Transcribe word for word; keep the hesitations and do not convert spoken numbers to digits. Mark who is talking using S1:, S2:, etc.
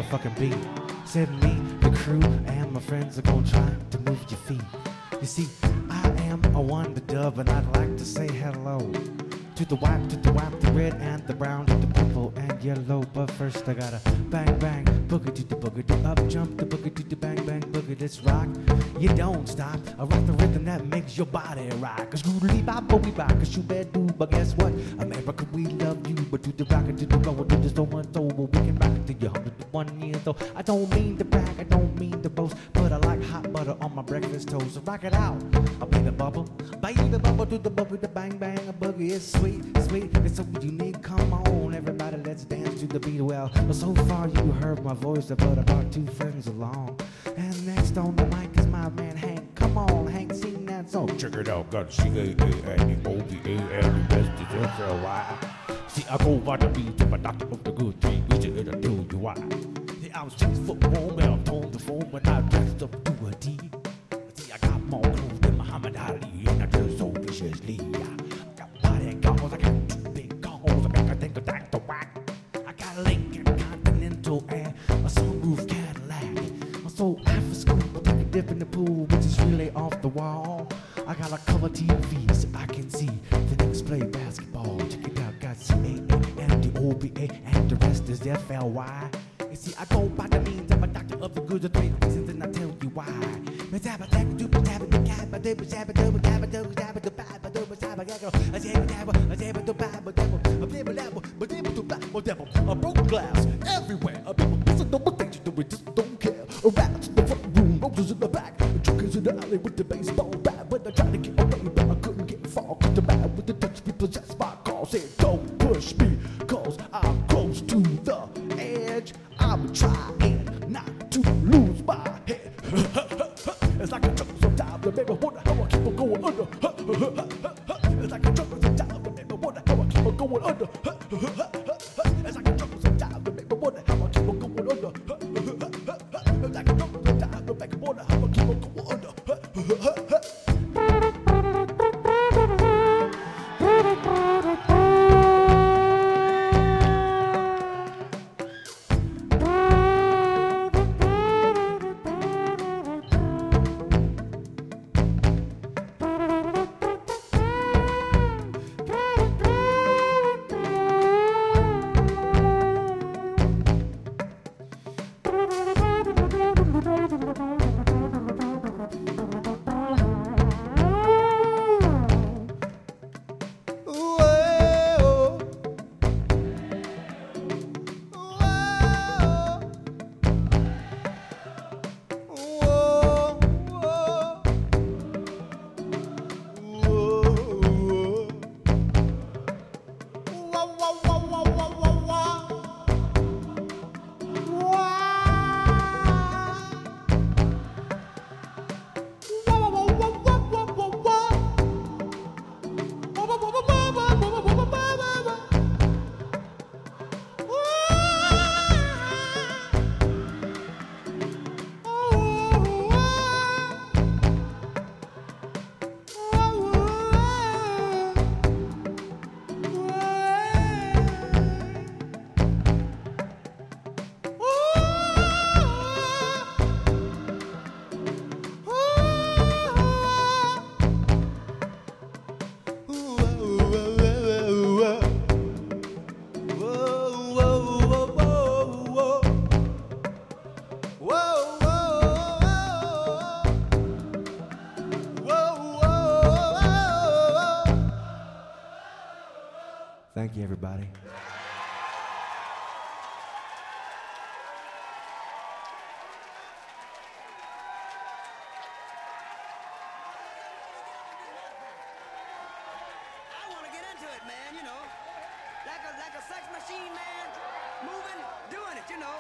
S1: motherfucking beat. Said me, the crew, and my friends are gonna try to move your feet. You see, I am a wonder dove, and I'd like to say hello to the white, to the white, the red, and the brown, to the purple and yellow. But first I gotta bang, bang, boogie to the boogie, to up jump, the boogie to the bang, bang, boogie. Let's rock. You don't stop. I rock the rhythm that makes your body rock. Cause goodly bop, boogie rock, cause you bad do. But guess what? America, we love you. But to the rock it, to the roll, to the so much so, but we can rock it till you're one hundred one years old. I don't mean to brag, I don't mean to boast, but I like hot butter on my breakfast toast. So rock it out. I play the bubble, baby the bubble to the boogie, the bang, bang, a boogie. It's sweet, sweet, it's so unique. Come on, everybody, let's dance to the beat. Well, so far you heard my voice, but I brought two friends along. And next on the mic is my man Hank. Come on, Hank, sing that song. Check it out, got C A A N O B A L, the best is F L Y. See, I go by the beat to my doctor of the good tree, we just it'll tell you why. See, I was six foot warm, and I'm torn the phone when I dressed up to a T. See, I got more clothes than Muhammad Ali, and I dress so viciously. I got body and calls, I got two big calls, I make a think of that to whack. I got a Lincoln Continental and a sunroof Cadillac. I'm so after school, I take a dip in the pool, which is really off the wall. I got a color T V so I can see the niggas play basketball. Check it out, got C A A and the O B A, and the rest is F L Y. You see, I go by the means, I'm a doctor of the good, the three reasons, and I tell you why. A broke glass everywhere. People listen to what they do, we just don't care. Rats in the front room, roses in the back, jokers in the alley with the baseball bat. When I tried to get away, but I couldn't get far, cause the man with the touch me possessed my car. Said, don't push me, cause I'm close to the edge. I'm trying not to lose my head. It's like a jungle sometimes, but baby, what the hell I keep on going under? It's like a jungle sometimes, but baby, what the hell I keep on going under? It's like a jungle sometimes, but baby, what the hell I keep on going under? It's like a jungle sometimes, but baby, what the hell I keep on going under? Thank you, everybody.
S2: I want to get into it, man, you know. Like a, like a sex machine, man. Moving, doing it, you know.